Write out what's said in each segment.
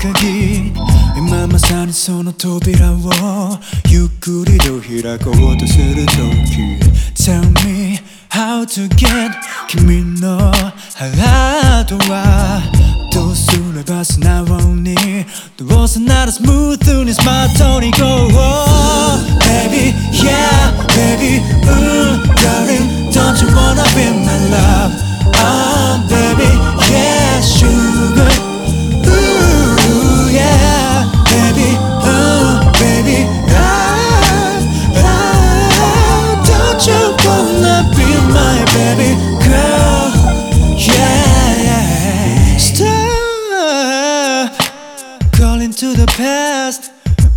鍵今まさにその扉をゆっくりと開こうとする時 Tell me how to get 君のハートはどうすれば素直にどうせならスムーズにスマートに Go Baby yeah baby darling don't you wanna be my love baby yeah sugar yeah baby baby don't you wanna be my baby girl yeah stop calling to the past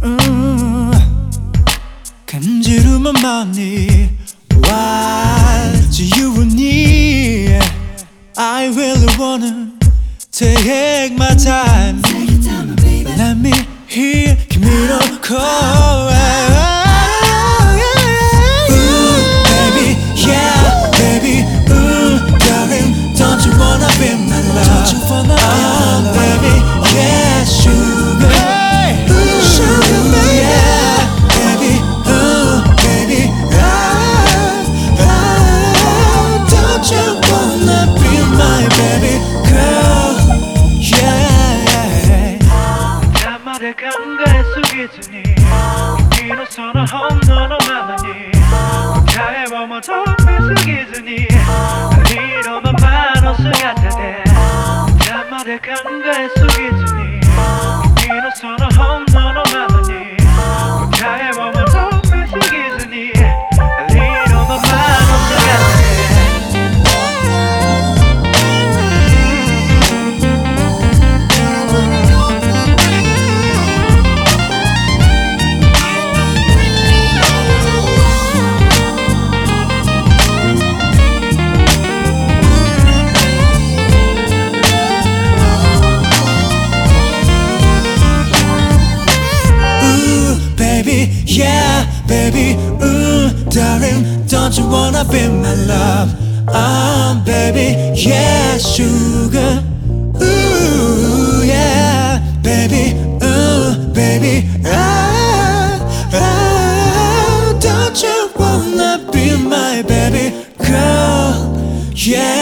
感じるままに Why 自由に I really wanna take my time Let me hear 君の声Baby yeah baby darling don't you wanna be my love baby yeah sugar sugar yeah baby baby don't you wanna be my baby girl yeah 生で考えすぎずに君のその本能のままに答えを求めすぎずにありのままの姿で生で考えすぎずに君のその本能のままに答えを求めすぎずにありのままの姿でYeah, baby, darling, don't you wanna be my love? Baby, yeah, sugar. Yeah, baby, baby, don't you wanna be my baby girl? Yeah.